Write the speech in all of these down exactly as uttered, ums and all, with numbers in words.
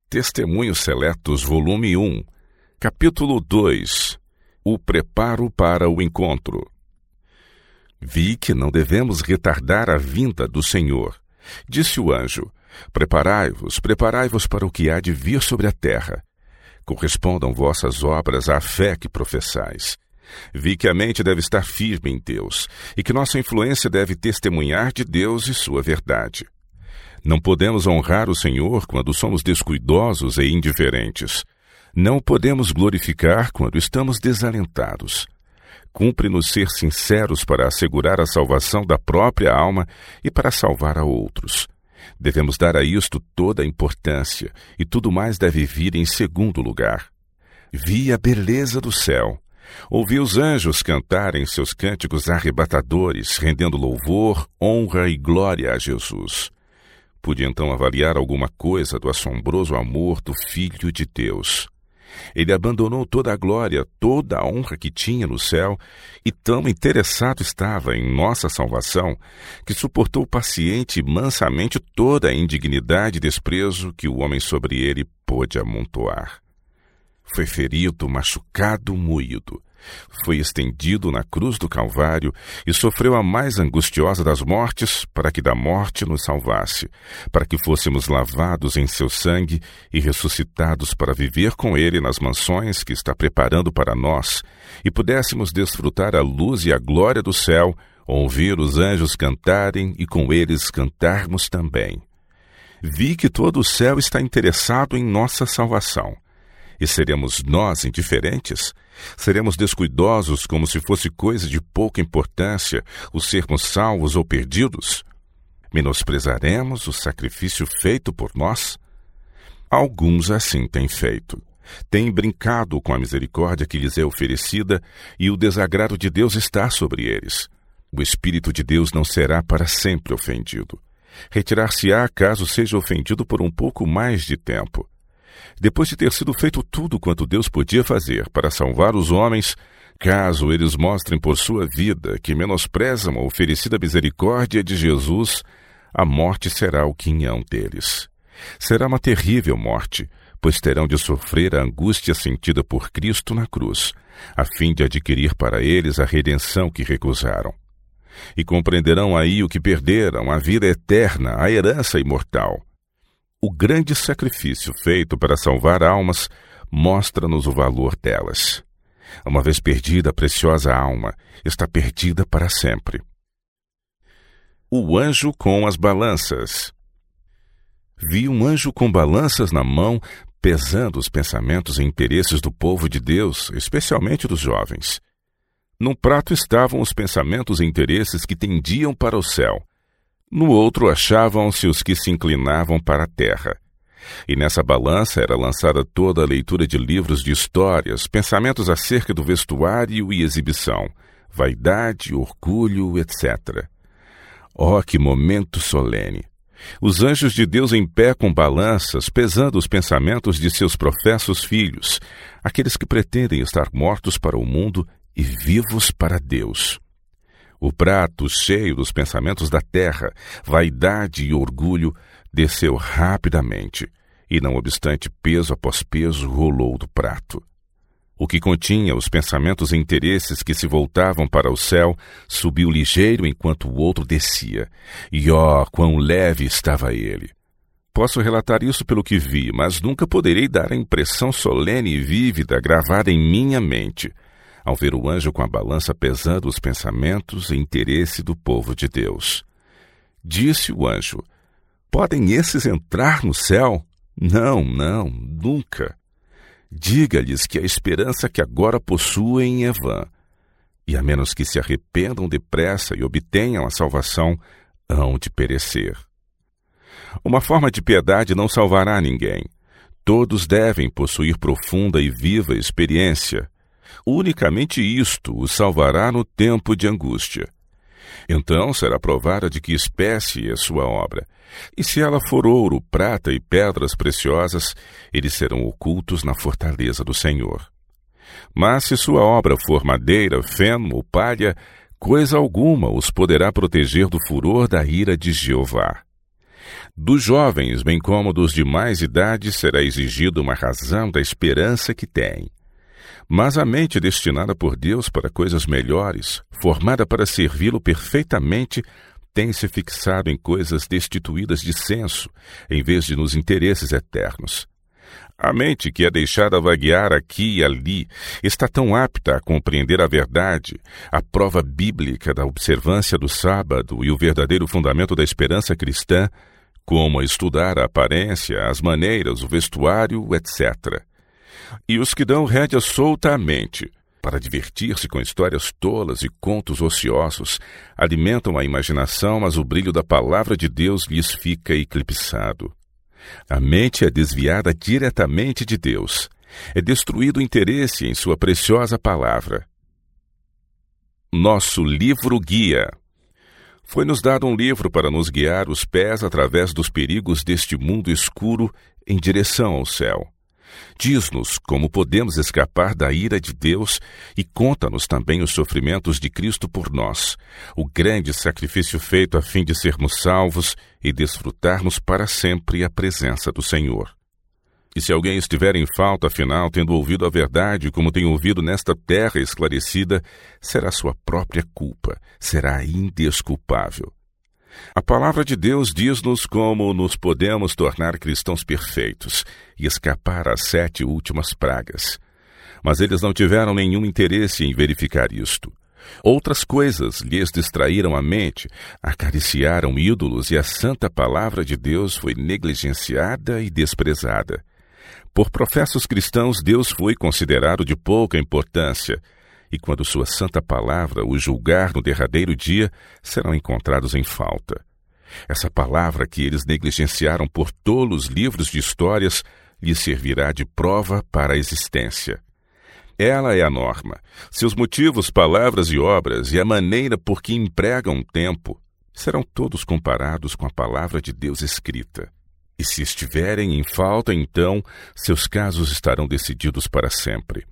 Testemunhos Seletos, volume um, capítulo dois. O preparo para o encontro. Vi que não devemos retardar a vinda do Senhor. Disse o anjo: Preparai-vos, preparai-vos para o que há de vir sobre a terra. Correspondam vossas obras à fé que professais. Vi que a mente deve estar firme em Deus e que nossa influência deve testemunhar de Deus e sua verdade. Não podemos honrar o Senhor quando somos descuidosos e indiferentes. Não o podemos glorificar quando estamos desalentados. Cumpre-nos ser sinceros para assegurar a salvação da própria alma e para salvar a outros. Devemos dar a isto toda a importância, e tudo mais deve vir em segundo lugar. Vi a beleza do céu. Ouvi os anjos cantarem seus cânticos arrebatadores, rendendo louvor, honra e glória a Jesus. Pude então avaliar alguma coisa do assombroso amor do Filho de Deus. Ele abandonou toda a glória, toda a honra que tinha no céu, e tão interessado estava em nossa salvação, que suportou paciente e mansamente toda a indignidade e desprezo que o homem sobre ele pôde amontoar. Foi ferido, machucado, moído. Foi estendido na cruz do Calvário e sofreu a mais angustiosa das mortes para que da morte nos salvasse, para que fôssemos lavados em seu sangue e ressuscitados para viver com ele nas mansões que está preparando para nós e pudéssemos desfrutar a luz e a glória do céu, ouvir os anjos cantarem e com eles cantarmos também. Vi que todo o céu está interessado em nossa salvação. E seremos nós indiferentes? Seremos descuidosos como se fosse coisa de pouca importância o sermos salvos ou perdidos? Menosprezaremos o sacrifício feito por nós? Alguns assim têm feito. Têm brincado com a misericórdia que lhes é oferecida e o desagrado de Deus está sobre eles. O Espírito de Deus não será para sempre ofendido. Retirar-se-á caso seja ofendido por um pouco mais de tempo. Depois de ter sido feito tudo quanto Deus podia fazer para salvar os homens, caso eles mostrem por sua vida que menosprezam a oferecida misericórdia de Jesus, a morte será o quinhão deles. Será uma terrível morte, pois terão de sofrer a angústia sentida por Cristo na cruz, a fim de adquirir para eles a redenção que recusaram. E compreenderão aí o que perderam, a vida eterna, a herança imortal. O grande sacrifício feito para salvar almas mostra-nos o valor delas. Uma vez perdida a preciosa alma, está perdida para sempre. O anjo com as balanças. Vi um anjo com balanças na mão, pesando os pensamentos e interesses do povo de Deus, especialmente dos jovens. Num prato estavam os pensamentos e interesses que tendiam para o céu. No outro achavam-se os que se inclinavam para a terra. E nessa balança era lançada toda a leitura de livros de histórias, pensamentos acerca do vestuário e exibição, vaidade, orgulho, etcétera. Oh, que momento solene! Os anjos de Deus em pé com balanças, pesando os pensamentos de seus professos filhos, aqueles que pretendem estar mortos para o mundo e vivos para Deus. O prato, cheio dos pensamentos da terra, vaidade e orgulho, desceu rapidamente, e não obstante peso após peso rolou do prato. O que continha os pensamentos e interesses que se voltavam para o céu subiu ligeiro enquanto o outro descia, e ó, quão leve estava ele! Posso relatar isso pelo que vi, mas nunca poderei dar a impressão solene e vívida gravada em minha mente, ao ver o anjo com a balança pesando os pensamentos e interesse do povo de Deus. Disse o anjo: Podem esses entrar no céu? Não, não, nunca. Diga-lhes que a esperança que agora possuem é vã, e a menos que se arrependam depressa e obtenham a salvação, hão de perecer. Uma forma de piedade não salvará ninguém. Todos devem possuir profunda e viva experiência. Unicamente isto os salvará no tempo de angústia. Então será provada de que espécie é sua obra, e se ela for ouro, prata e pedras preciosas, eles serão ocultos na fortaleza do Senhor. Mas se sua obra for madeira, feno ou palha, coisa alguma os poderá proteger do furor da ira de Jeová. Dos jovens, bem como dos de mais idade, será exigida uma razão da esperança que têm. Mas a mente destinada por Deus para coisas melhores, formada para servi-lo perfeitamente, tem se fixado em coisas destituídas de senso, em vez de nos interesses eternos. A mente que é deixada vaguear aqui e ali está tão apta a compreender a verdade, a prova bíblica da observância do sábado e o verdadeiro fundamento da esperança cristã, como a estudar a aparência, as maneiras, o vestuário, etcétera. E os que dão rédea solta à mente, para divertir-se com histórias tolas e contos ociosos, alimentam a imaginação, mas o brilho da palavra de Deus lhes fica eclipsado. A mente é desviada diretamente de Deus. É destruído o interesse em sua preciosa palavra. Nosso livro-guia. Foi-nos dado um livro para nos guiar os pés através dos perigos deste mundo escuro em direção ao céu. Diz-nos como podemos escapar da ira de Deus e conta-nos também os sofrimentos de Cristo por nós, o grande sacrifício feito a fim de sermos salvos e desfrutarmos para sempre a presença do Senhor. E se alguém estiver em falta, afinal, tendo ouvido a verdade como tem ouvido nesta terra esclarecida, será sua própria culpa, será indesculpável. A palavra de Deus diz-nos como nos podemos tornar cristãos perfeitos e escapar às sete últimas pragas. Mas eles não tiveram nenhum interesse em verificar isto. Outras coisas lhes distraíram a mente, acariciaram ídolos e a santa palavra de Deus foi negligenciada e desprezada. Por professos cristãos, Deus foi considerado de pouca importância, e quando sua santa palavra o julgar no derradeiro dia, serão encontrados em falta. Essa palavra que eles negligenciaram por tolos livros de histórias lhes servirá de prova para a existência. Ela é a norma. Seus motivos, palavras e obras e a maneira por que empregam o tempo serão todos comparados com a palavra de Deus escrita. E se estiverem em falta, então, seus casos estarão decididos para sempre.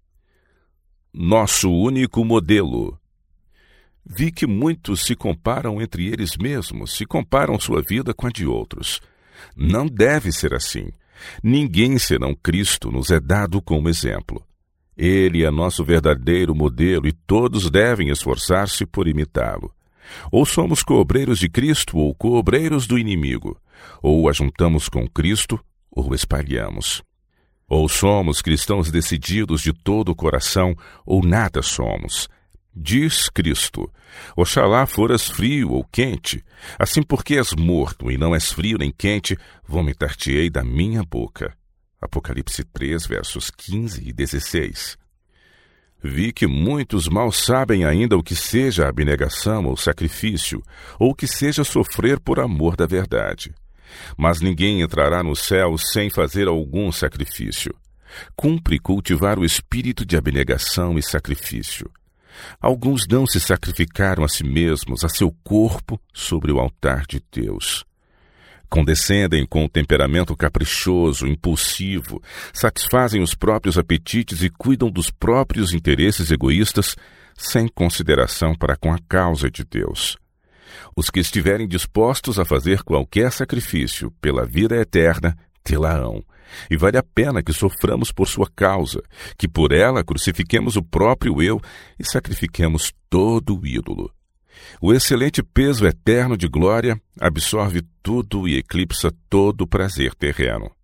Nosso único modelo. Vi que muitos se comparam entre eles mesmos, se comparam sua vida com a de outros. Não deve ser assim. Ninguém senão Cristo nos é dado como exemplo. Ele é nosso verdadeiro modelo e todos devem esforçar-se por imitá-lo. Ou somos coobreiros de Cristo ou coobreiros do inimigo. Ou ajuntamos com Cristo ou espalhamos. Ou somos cristãos decididos de todo o coração, ou nada somos. Diz Cristo: Oxalá foras frio ou quente, assim porque és morto e não és frio nem quente, vomitar-te-ei da minha boca. Apocalipse três, versos quinze e dezesseis. Vi que muitos mal sabem ainda o que seja abnegação ou sacrifício, ou o que seja sofrer por amor da verdade. Mas ninguém entrará no céu sem fazer algum sacrifício. Cumpre cultivar o espírito de abnegação e sacrifício. Alguns não se sacrificaram a si mesmos, a seu corpo, sobre o altar de Deus. Condescendem com o temperamento caprichoso, impulsivo, satisfazem os próprios apetites e cuidam dos próprios interesses egoístas, sem consideração para com a causa de Deus. Os que estiverem dispostos a fazer qualquer sacrifício pela vida eterna, tê-la-ão. E vale a pena que soframos por sua causa, que por ela crucifiquemos o próprio eu e sacrifiquemos todo o ídolo. O excelente peso eterno de glória absorve tudo e eclipsa todo o prazer terreno.